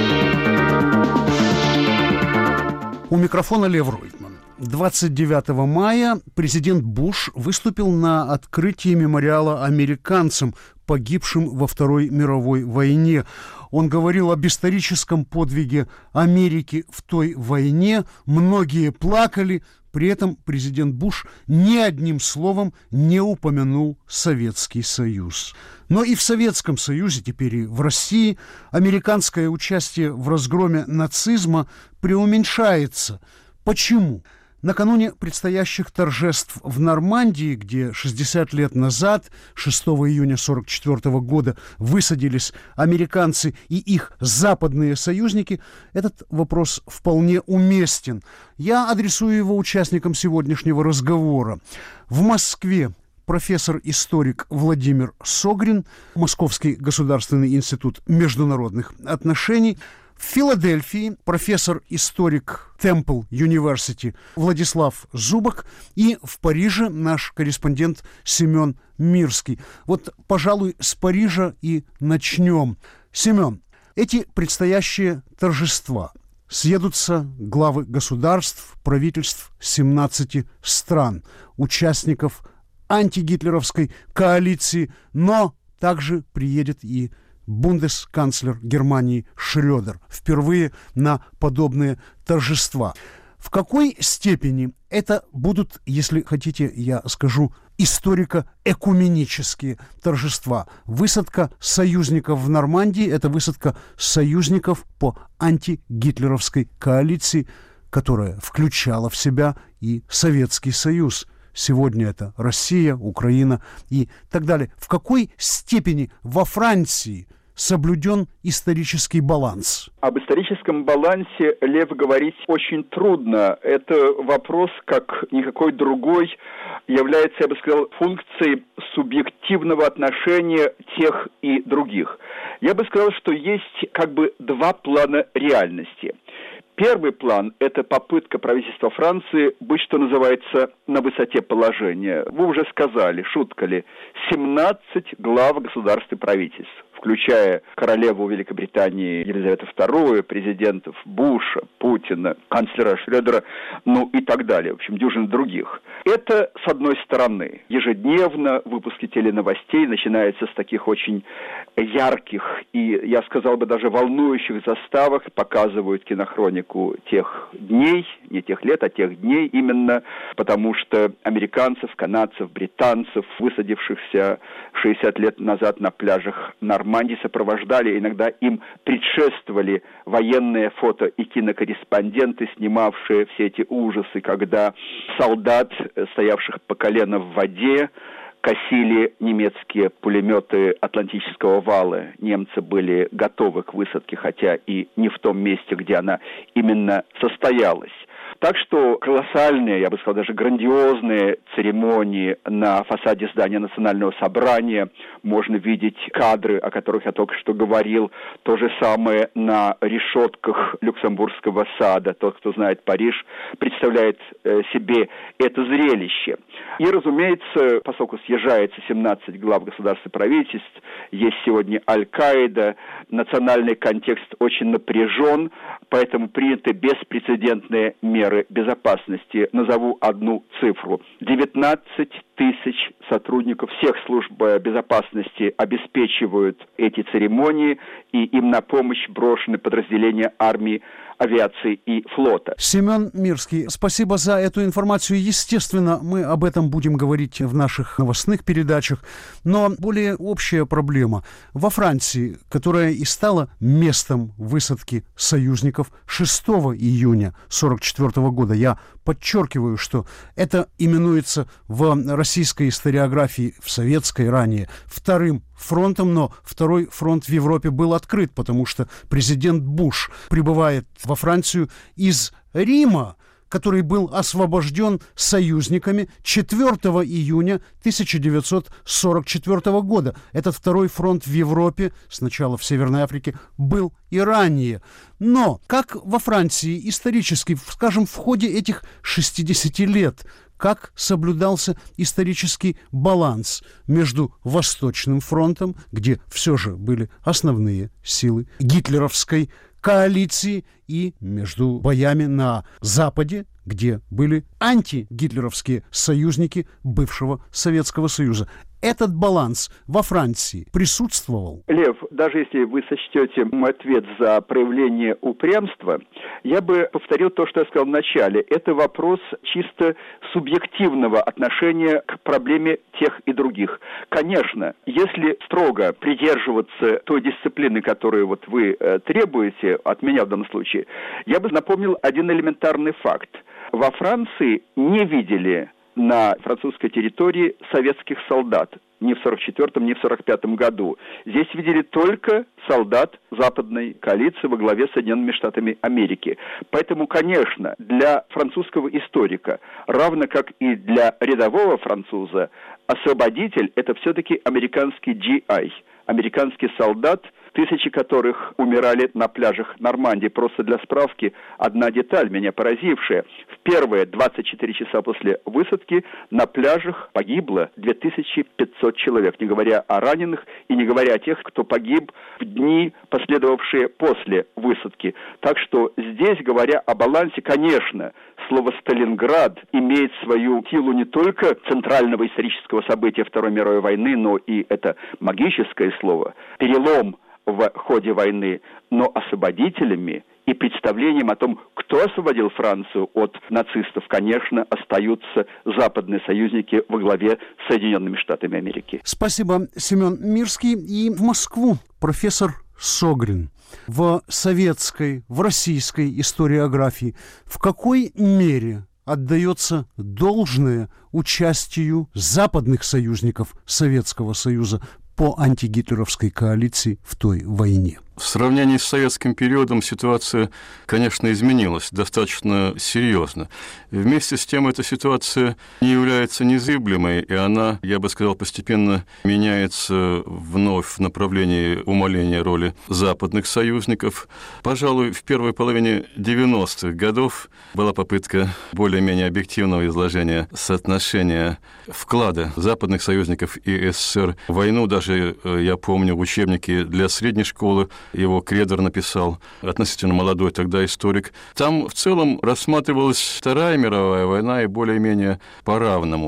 У микрофона Лев Ройтман. двадцать девятого мая президент Буш выступил на открытии мемориала американцам, погибшим во Второй мировой войне. Он говорил об историческом подвиге Америки в той войне. Многие плакали. При этом президент Буш ни одним словом не упомянул Советский Союз. Но и в Советском Союзе, теперь и в России, американское участие в разгроме нацизма преуменьшается. Почему? Накануне предстоящих торжеств в Нормандии, где шестьдесят лет назад, шестого июня сорок четвёртого года, высадились американцы и их западные союзники, этот вопрос вполне уместен. Я адресую его участникам сегодняшнего разговора. В Москве профессор-историк Владимир Согрин, Московский государственный институт международных отношений. В Филадельфии профессор-историк Темпл Юниверсити Владислав Зубок и в Париже наш корреспондент Семен Мирский. Вот, пожалуй, с Парижа и начнем. Семен, эти предстоящие торжества. Съедутся главы государств, правительств семнадцати стран, участников антигитлеровской коалиции, но также приедет и бундесканцлер Германии Шрёдер впервые на подобные торжества. В какой степени это будут, если хотите, я скажу, историко-экуменические торжества? Высадка союзников в Нормандии – это высадка союзников по антигитлеровской коалиции, которая включала в себя и Советский Союз. Сегодня это Россия, Украина и так далее. В какой степени во Франции соблюден исторический баланс? Об историческом балансе, Лев, говорить очень трудно. Это вопрос, как никакой другой, является, я бы сказал, функцией субъективного отношения тех и других. Я бы сказал, что есть как бы два плана реальности. Первый план – это попытка правительства Франции быть, что называется, на высоте положения. Вы уже сказали, шутка ли, семнадцать глав государств и правительств, включая королеву Великобритании Елизавету вторую, президентов Буша, Путина, канцлера Шрёдера, ну и так далее, в общем, дюжин других. Это, с одной стороны, ежедневно выпуски теленовостей начинаются с таких очень ярких и, я сказал бы, даже волнующих заставок, показывают кинохронику тех дней, не тех лет, а тех дней именно, потому что американцев, канадцев, британцев, высадившихся шестьдесят лет назад на пляжах Нормандии, команде сопровождали, иногда им предшествовали военные фото- и кинокорреспонденты, снимавшие все эти ужасы, когда солдат, стоявших по колено в воде, косили немецкие пулеметы Атлантического вала. Немцы были готовы к высадке, хотя и не в том месте, где она именно состоялась. Так что колоссальные, я бы сказал, даже грандиозные церемонии на фасаде здания Национального собрания. Можно видеть кадры, о которых я только что говорил. То же самое на решетках Люксембургского сада. Тот, кто знает Париж, представляет э, себе это зрелище. И, разумеется, поскольку съезжается семнадцать глав государств и правительств, есть сегодня Аль-Каида, национальный контекст очень напряжен, поэтому приняты беспрецедентные меры безопасности. Назову одну цифру. девятнадцать тысяч сотрудников всех служб безопасности обеспечивают эти церемонии, и им на помощь брошены подразделения армии, авиации и флота. Семен Мирский, спасибо за эту информацию. Естественно, мы об этом будем говорить в наших новостных передачах, но более общая проблема. Во Франции, которая и стала местом высадки союзников шестого июня сорок четвёртого года, я подчеркиваю, что это именуется в российской историографии, в советской ранее, вторым фронтом, но второй фронт в Европе был открыт, потому что президент Буш прибывает во Францию из Рима, который был освобожден союзниками четвёртого июня тысяча девятьсот сорок четвёртого года. Этот второй фронт в Европе, сначала в Северной Африке, был и ранее. Но, как во Франции исторически, скажем, в ходе этих шестидесяти лет, как соблюдался исторический баланс между Восточным фронтом, где все же были основные силы гитлеровской коалиции, и между боями на Западе, где были антигитлеровские союзники бывшего Советского Союза. Этот баланс во Франции присутствовал? Лев, даже если вы сочтете мой ответ за проявление упрямства, я бы повторил то, что я сказал в начале. Это вопрос чисто субъективного отношения к проблеме тех и других. Конечно, если строго придерживаться той дисциплины, которую вот вы э, требуете от меня в данном случае, я бы напомнил один элементарный факт. Во Франции не видели на французской территории советских солдат ни в сорок четвёртом, ни в сорок пятом году. Здесь видели только солдат западной коалиции во главе с Соединенными Штатами Америки. Поэтому, конечно, для французского историка, равно как и для рядового француза, освободитель – это все-таки американский джи ай, американский солдат, тысячи которых умирали на пляжах Нормандии. Просто для справки, одна деталь, меня поразившая. В первые двадцать четыре часа после высадки на пляжах погибло две тысячи пятьсот человек, не говоря о раненых и не говоря о тех, кто погиб в дни, последовавшие после высадки. Так что здесь, говоря о балансе, конечно, слово «Сталинград» имеет свою силу не только центрального исторического события Второй мировой войны, но и это магическое слово, перелом в ходе войны, но освободителями и представлением о том, кто освободил Францию от нацистов, конечно, остаются западные союзники во главе с Соединенными Штатами Америки. Спасибо, Семен Мирский. И в Москву профессор Согрин. В советской, в российской историографии в какой мере отдается должное участию западных союзников Советского Союза по антигитлеровской коалиции в той войне? В сравнении с советским периодом ситуация, конечно, изменилась достаточно серьезно. Вместе с тем эта ситуация не является незыблемой, и она, я бы сказал, постепенно меняется вновь в направлении умаления роли западных союзников. Пожалуй, в первой половине девяностых годов была попытка более-менее объективного изложения соотношения вклада западных союзников и СССР в войну. Даже, я помню, в учебнике для средней школы его Кредер написал, относительно молодой тогда историк. Там в целом рассматривалась Вторая мировая война и более-менее по-равному.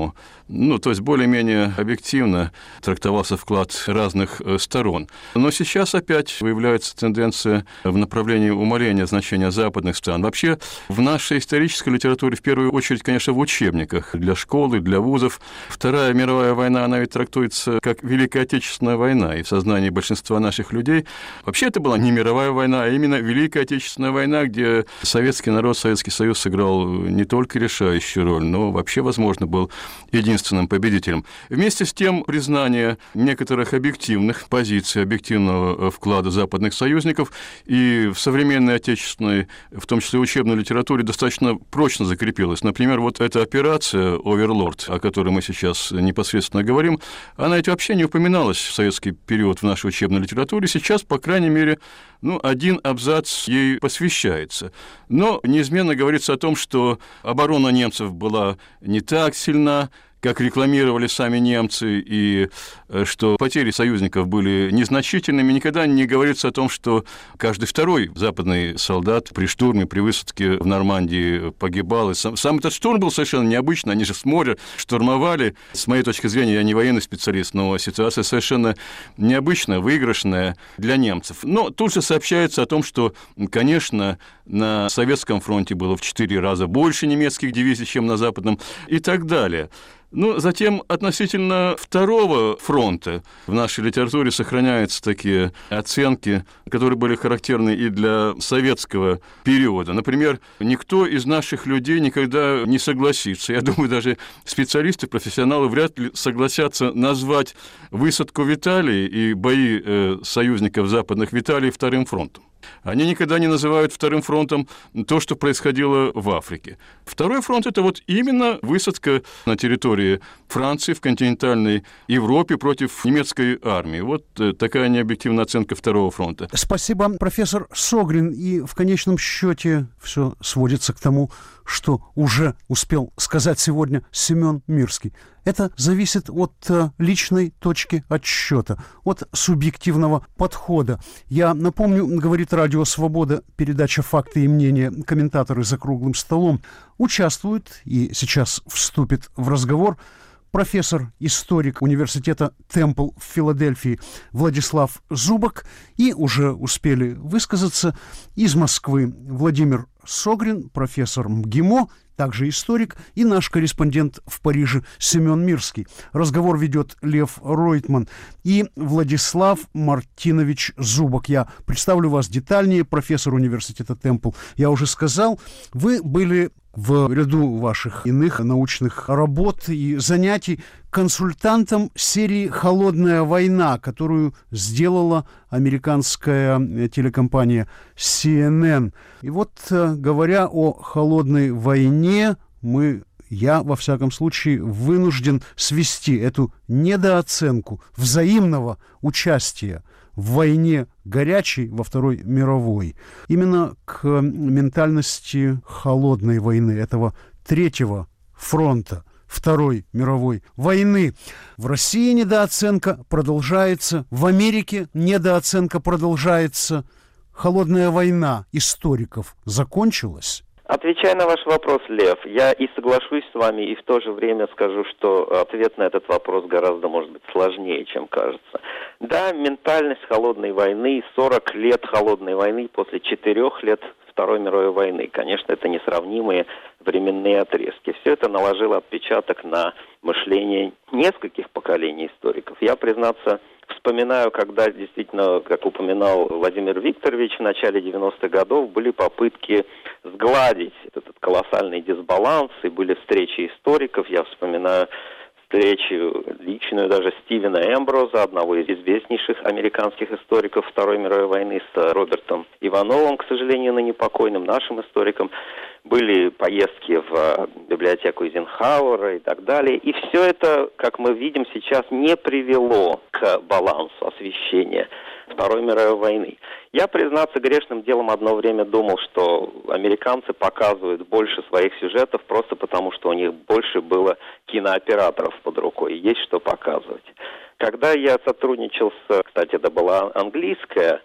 ну, то есть более-менее объективно трактовался вклад разных сторон. Но сейчас опять выявляется тенденция в направлении умаления значения западных стран. Вообще, в нашей исторической литературе, в первую очередь, конечно, в учебниках для школы, для вузов, Вторая мировая война, она ведь трактуется как Великая Отечественная война, и в сознании большинства наших людей вообще это была не мировая война, а именно Великая Отечественная война, где советский народ, Советский Союз сыграл не только решающую роль, но вообще, возможно, был единственным победителем. Вместе с тем, признание некоторых объективных позиций, объективного вклада западных союзников и в современной отечественной, в том числе учебной литературе, достаточно прочно закрепилось. Например, вот эта операция «Оверлорд», о которой мы сейчас непосредственно говорим, она ведь вообще не упоминалась в советский период в нашей учебной литературе. Сейчас, по крайней мере, ну, один абзац ей посвящается. Но неизменно говорится о том, что оборона немцев была не так сильна, как рекламировали сами немцы, и что потери союзников были незначительными. Никогда не говорится о том, что каждый второй западный солдат при штурме, при высадке в Нормандии погибал. И сам, сам этот штурм был совершенно необычный. Они же с моря штурмовали. С моей точки зрения, я не военный специалист, но ситуация совершенно необычная, выигрышная для немцев. Но тут же сообщается о том, что, конечно, на Советском фронте было в четыре раза больше немецких дивизий, чем на Западном, и так далее. Ну, затем относительно Второго фронта в нашей литературе сохраняются такие оценки, которые были характерны и для советского периода. Например, никто из наших людей никогда не согласится, я думаю, даже специалисты, профессионалы вряд ли согласятся назвать высадку в Италии и бои э, союзников западных в Италии Вторым фронтом. Они никогда не называют Вторым фронтом то, что происходило в Африке. Второй фронт – это вот именно высадка на территории Франции, в континентальной Европе против немецкой армии. Вот такая необъективная оценка Второго фронта. Спасибо, профессор Согрин. И в конечном счете все сводится к тому, что уже успел сказать сегодня Семен Мирский. Это зависит от э, личной точки отсчета, от субъективного подхода. Я напомню, говорит Радио Свобода, передача «Факты и мнения», комментаторы за круглым столом, участвуют и сейчас вступит в разговор профессор, историк университета Темпл в Филадельфии Владислав Зубок, и уже успели высказаться из Москвы Владимир Согрин, профессор МГИМО, также историк, и наш корреспондент в Париже Семен Мирский. Разговор ведет Лев Ройтман и Владислав Мартинович Зубок. Я представлю вас детальнее, профессор университета Темпл. Я уже сказал, вы были в ряду ваших иных научных работ и занятий консультантом серии «Холодная война», которую сделала американская телекомпания си эн эн. И вот, говоря о холодной войне, мы, я, во всяком случае, вынужден свести эту недооценку взаимного участия в войне горячей во Второй мировой именно к ментальности холодной войны, этого третьего фронта Второй мировой войны. В России недооценка продолжается, в Америке недооценка продолжается. Холодная война историков закончилась? Отвечая на ваш вопрос, Лев, я и соглашусь с вами, и в то же время скажу, что ответ на этот вопрос гораздо, может быть, сложнее, чем кажется. Да, ментальность холодной войны, сорок лет холодной войны после четырех лет Второй мировой войны. Конечно, это несравнимые временные отрезки. Все это наложило отпечаток на мышление нескольких поколений историков. Я, признаться, вспоминаю, когда действительно, как упоминал Владимир Викторович, в начале девяностых годов были попытки сгладить этот колоссальный дисбаланс, и были встречи историков. Я вспоминаю встречу личную даже Стивена Эмброза, одного из известнейших американских историков Второй мировой войны, с Робертом Ивановым, к сожалению, ныне покойным нашим историком. Были поездки в библиотеку Эйзенхауэра и так далее. И все это, как мы видим сейчас, не привело к балансу освещения Второй мировой войны. Я, признаться, грешным делом одно время думал, что американцы показывают больше своих сюжетов просто потому, что у них больше было кинооператоров под рукой, и есть что показывать. Когда я сотрудничал с, кстати, это была английская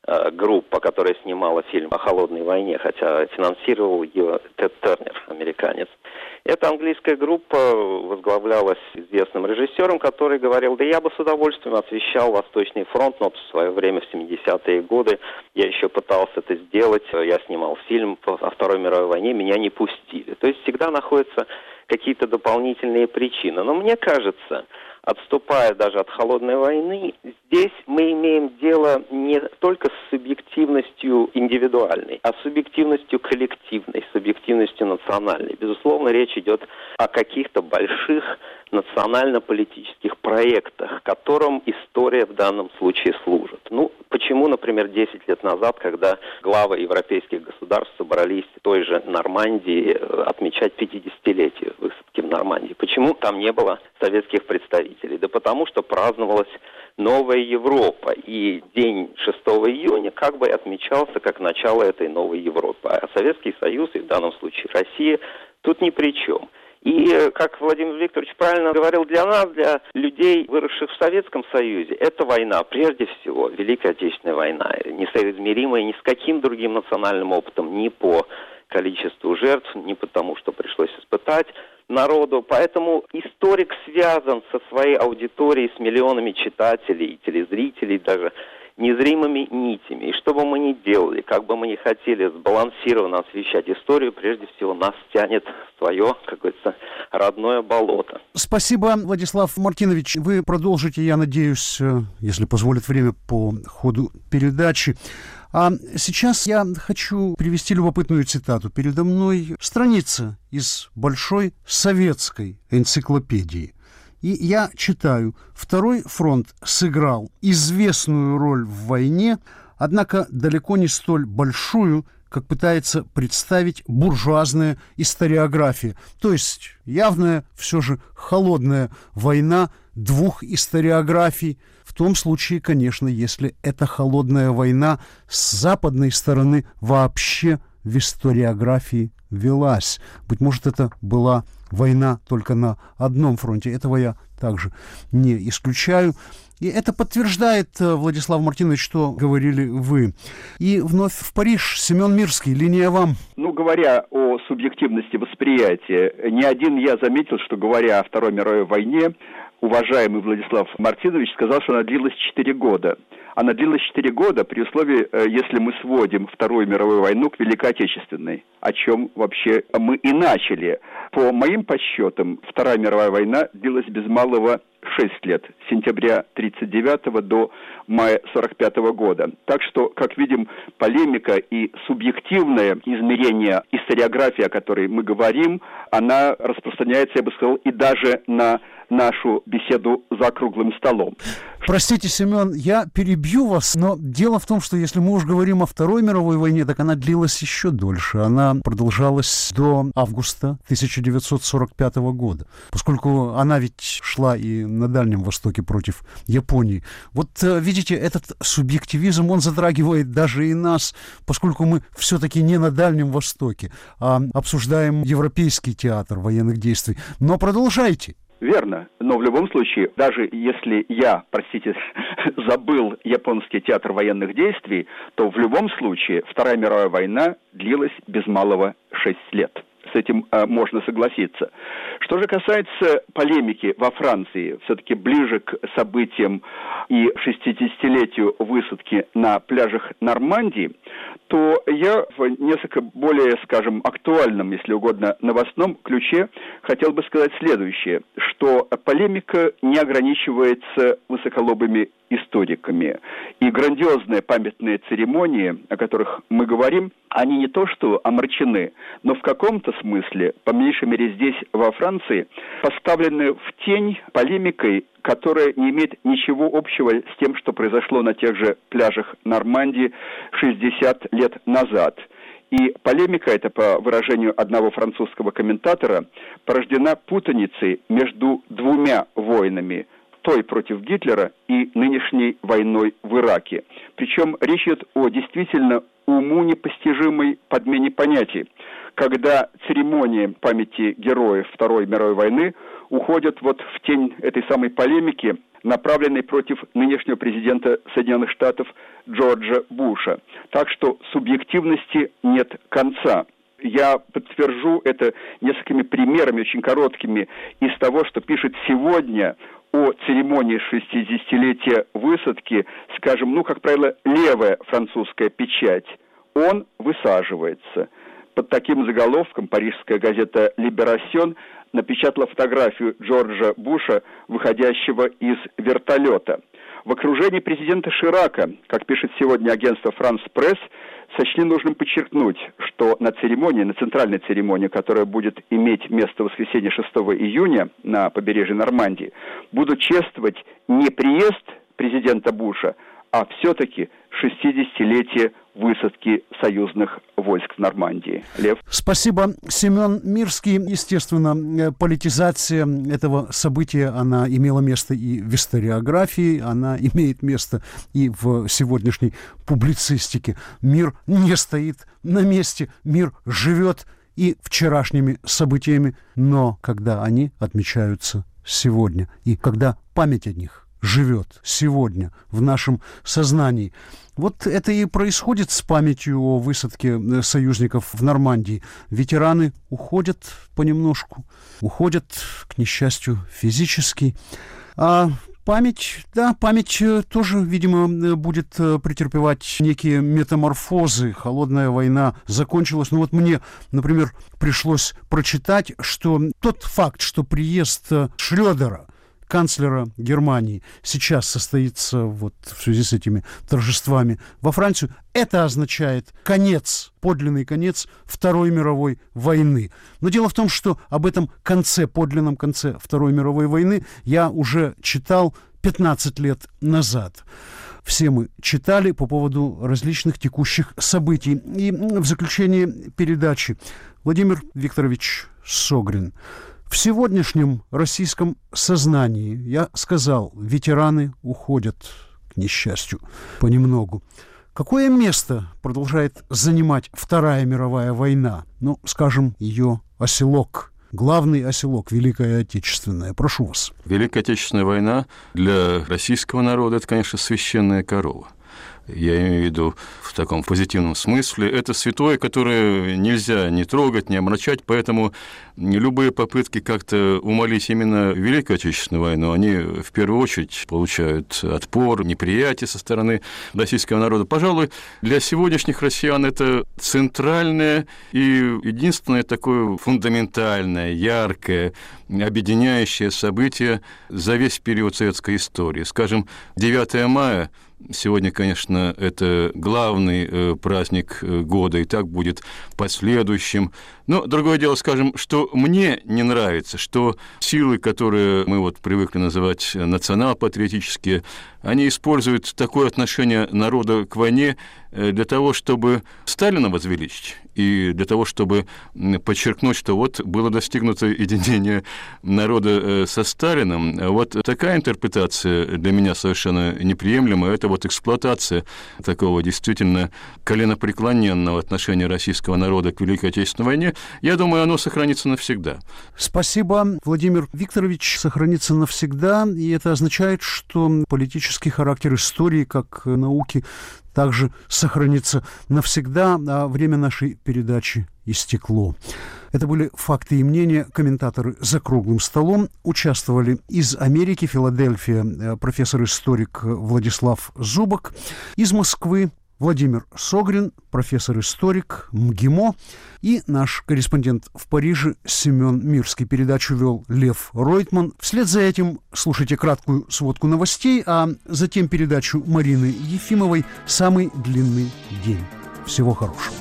группа, которая снимала фильм о холодной войне, хотя финансировал ее Тед Тернер, американец. Эта английская группа возглавлялась известным режиссером, который говорил: да я бы с удовольствием освещал Восточный фронт, но в свое время, в семидесятые годы, я еще пытался это сделать, я снимал фильм о Второй мировой войне, меня не пустили. То есть всегда находятся какие-то дополнительные причины. Но мне кажется, отступая даже от холодной войны, здесь мы имеем дело не только с субъективностью индивидуальной, а с субъективностью коллективной, субъективностью национальной. Безусловно, речь идет о каких-то больших национально-политических проектах, которым история в данном случае служит. Ну, почему, например, десять лет назад, когда главы европейских государств собрались в той же Нормандии отмечать пятидесятилетие высадки в Нормандии, почему там не было советских представителей? Да потому что праздновалась новая Европа, и день шестого июня как бы отмечался как начало этой новой Европы. А Советский Союз, и в данном случае Россия, тут ни при чем. И, как Владимир Викторович правильно говорил, для нас, для людей, выросших в Советском Союзе, эта война, прежде всего, Великая Отечественная война, несоизмеримая ни с каким другим национальным опытом, ни по количеству жертв, ни потому, что пришлось испытать народу. Поэтому историк связан со своей аудиторией, с миллионами читателей и телезрителей, даже незримыми нитями. И что бы мы ни делали, как бы мы ни хотели сбалансированно освещать историю, прежде всего нас тянет в свое, как говорится, родное болото. Спасибо, Владислав Мартинович. Вы продолжите, я надеюсь, если позволит время, по ходу передачи. А сейчас я хочу привести любопытную цитату. Передо мной страница из большой советской энциклопедии. И я читаю: «Второй фронт сыграл известную роль в войне, однако далеко не столь большую, как пытается представить буржуазная историография». То есть явная, все же холодная война двух историографий. В том случае, конечно, если эта холодная война с западной стороны вообще в историографии велась. Быть может, это была война только на одном фронте. Этого я также не исключаю. И это подтверждает, Владислав Мартинович, что говорили вы. И вновь в Париж. Семен Мирский, линия вам. Ну, говоря о субъективности восприятия, не один я заметил, что, говоря о Второй мировой войне, уважаемый Владислав Мартинович сказал, что она длилась четыре года. Она длилась четыре года при условии, если мы сводим Вторую мировую войну к Великой Отечественной, о чем вообще мы и начали. По моим подсчетам, Вторая мировая война длилась без малого шесть лет, с сентября тридцать девятого до мая сорок пятого года. Так что, как видим, полемика и субъективное измерение историографии, о которой мы говорим, она распространяется, я бы сказал, и даже на нашу беседу за круглым столом. Простите, Семен, я перебью вас, но дело в том, что если мы уж говорим о Второй мировой войне, так она длилась еще дольше. Она продолжалась до августа тысяча девятьсот сорок пятого года, поскольку она ведь шла и на Дальнем Востоке против Японии. Вот видите, этот субъективизм, он затрагивает даже и нас, поскольку мы все-таки не на Дальнем Востоке, а обсуждаем европейский театр военных действий. Но продолжайте. Верно, но в любом случае, даже если я, простите, забыл японский театр военных действий, то в любом случае Вторая мировая война длилась без малого шесть лет. С этим э, можно согласиться. Что же касается полемики во Франции, все-таки ближе к событиям и шестидесятилетию высадки на пляжах Нормандии, то я в несколько более, скажем, актуальном, если угодно, новостном ключе хотел бы сказать следующее, что полемика не ограничивается высоколобыми историками. И грандиозные памятные церемонии, о которых мы говорим, они не то что омрачены, но в каком-то смысле, по меньшей мере здесь, во Франции, поставлены в тень полемикой, которая не имеет ничего общего с тем, что произошло на тех же пляжах Нормандии шестьдесят лет назад. И полемика эта, по выражению одного французского комментатора, порождена путаницей между двумя войнами, той против Гитлера и нынешней войной в Ираке. Причем речь идет о действительно уму непостижимой подмене понятий. когда церемонии памяти героев Второй мировой войны уходят вот в тень этой самой полемики, направленной против нынешнего президента Соединенных Штатов Джорджа Буша. Так что субъективности нет конца. Я подтвержу это несколькими примерами, очень короткими, из того, что пишет сегодня о церемонии шестидесятилетия высадки, скажем, ну, как правило, левая французская печать. Он высаживается. Под таким заголовком парижская газета «Либерасьон» напечатала фотографию Джорджа Буша, выходящего из вертолета. В окружении президента Ширака, как пишет сегодня агентство «Франс Пресс», сочли нужным подчеркнуть, что на церемонии, на центральной церемонии, которая будет иметь место в воскресенье шестого июня на побережье Нормандии, будут чествовать не приезд президента Буша, а все-таки шестидесятилетие высадки союзных войск в Нормандии. Лев. Спасибо, Семен Мирский. Естественно, политизация этого события, она имела место и в историографии, она имеет место и в сегодняшней публицистике. Мир не стоит на месте, мир живет и вчерашними событиями, но когда они отмечаются сегодня, и когда память о них живет сегодня в нашем сознании. Вот это и происходит с памятью о высадке союзников в Нормандии. Ветераны уходят понемножку, уходят, к несчастью, физически. А память, да, память тоже, видимо, будет претерпевать некие метаморфозы. Холодная война закончилась. Ну вот мне, например, пришлось прочитать, что тот факт, что приезд Шрёдера, канцлера Германии, сейчас состоится вот в связи с этими торжествами во Францию, это означает конец, подлинный конец Второй мировой войны. Но дело в том, что об этом конце, подлинном конце Второй мировой войны я уже читал пятнадцать лет назад. Все мы читали по поводу различных текущих событий. И в заключение передачи Владимир Викторович Согрин. В сегодняшнем российском сознании, я сказал, ветераны уходят, к несчастью, понемногу. Какое место продолжает занимать Вторая мировая война? Ну, скажем, ее оселок, главный оселок, Великая Отечественная. Прошу вас. Великая Отечественная война для российского народа – это, конечно, священная корова. Я имею в виду в таком позитивном смысле. Это святое, которое нельзя не трогать, не омрачать, поэтому любые попытки как-то умолить именно Великую Отечественную войну, они в первую очередь получают отпор, неприятие со стороны российского народа. Пожалуй, для сегодняшних россиян это центральное и единственное такое фундаментальное, яркое, объединяющее событие за весь период советской истории. Скажем, девятое мая сегодня, конечно, это главный э, праздник года, и так будет последующим. Но другое дело, скажем, что мне не нравится, что силы, которые мы вот привыкли называть национал-патриотические, они используют такое отношение народа к войне для того, чтобы Сталина возвеличить, и для того, чтобы подчеркнуть, что вот было достигнуто единение народа со Сталином. Вот такая интерпретация для меня совершенно неприемлема. Это вот эксплуатация такого действительно коленопреклоненного отношения российского народа к Великой Отечественной войне. Я думаю, оно сохранится навсегда. Спасибо, Владимир Викторович, сохранится навсегда, и это означает, что политический характер истории как науки также сохранится навсегда, а время нашей передачи истекло. Это были «Факты и мнения», комментаторы «За круглым столом». Участвовали из Америки, Филадельфия, профессор-историк Владислав Зубок, из Москвы Владимир Согрин, профессор-историк МГИМО, и наш корреспондент в Париже Семен Мирский. Передачу вел Лев Ройтман. Вслед за этим слушайте краткую сводку новостей, а затем передачу Марины Ефимовой «Самый длинный день». Всего хорошего.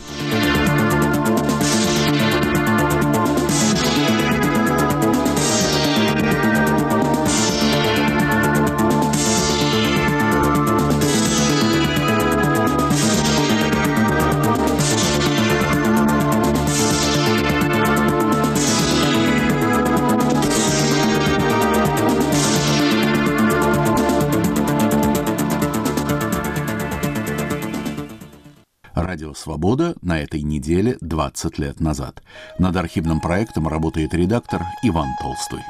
Радио «Свобода» на этой неделе двадцать лет назад. Над архивным проектом работает редактор Иван Толстой.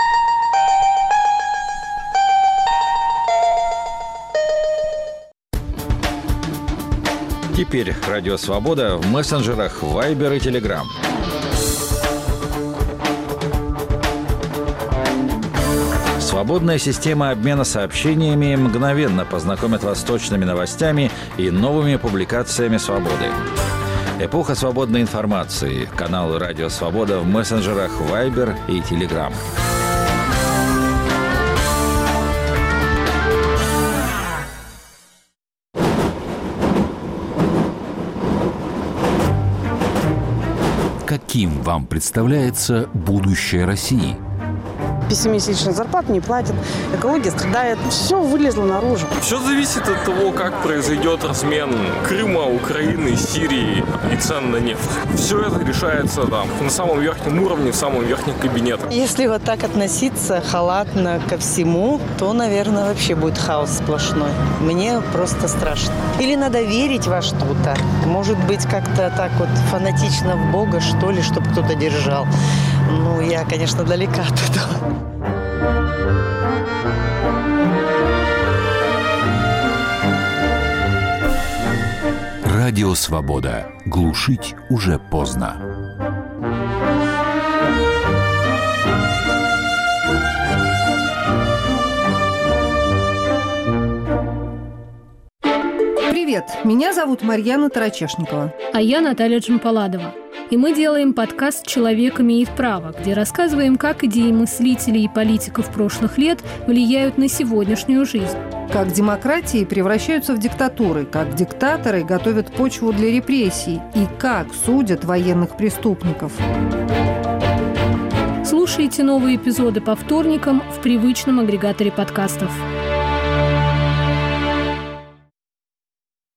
Теперь «Радио Свобода» в мессенджерах Viber и Telegram. Свободная система обмена сообщениями мгновенно познакомит вас с точными новостями и новыми публикациями «Свободы». Эпоха свободной информации. Каналы «Радио Свобода» в мессенджерах Viber и Telegram. Каким вам представляется будущее России? Пятимесячных зарплат не платят, экология страдает. Все вылезло наружу. Все зависит от того, как произойдет размен Крыма, Украины, Сирии и цен на нефть. Все это решается там на самом верхнем уровне, в самом верхнем кабинете. Если вот так относиться халатно ко всему, то, наверное, вообще будет хаос сплошной. Мне просто страшно. Или надо верить во что-то. Может быть, как-то так вот фанатично в Бога, что ли, чтобы кто-то держал. Ну, я, конечно, далека от этого. Радио «Свобода». Глушить уже поздно. Привет, меня зовут Марьяна Тарачешникова. А я Наталья Джампаладова. И мы делаем подкаст «Человек имеет право», где рассказываем, как идеи мыслителей и политиков прошлых лет влияют на сегодняшнюю жизнь. Как демократии превращаются в диктатуры, как диктаторы готовят почву для репрессий и как судят военных преступников. Слушайте новые эпизоды по вторникам в привычном агрегаторе подкастов.